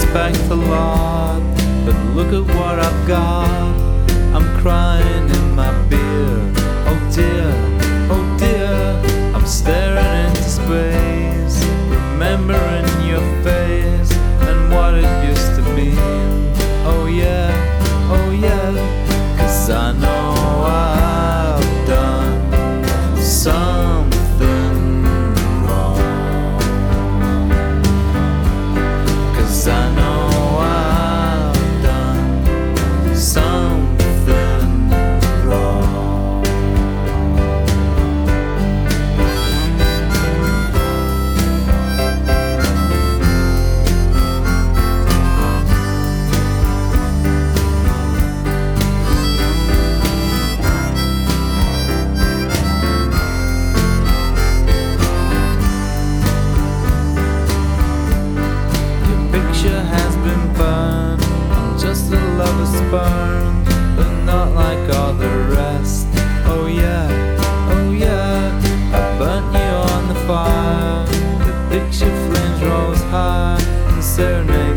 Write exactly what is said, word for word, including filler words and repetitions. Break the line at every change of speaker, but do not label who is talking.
expect a lot, but look at what I've got. I'm crying in my beer. Oh dear, oh dear. I'm staring into space, remembering your face and what it used to be. Oh yeah, oh yeah. 'Cause I know I've done something wrong. 'Cause I know I've done something wrong. Picture has been burned. I'm just a lover spurned, but not like all the rest. Oh yeah, oh yeah. I burnt you on the fire. The picture flames rose high and serenade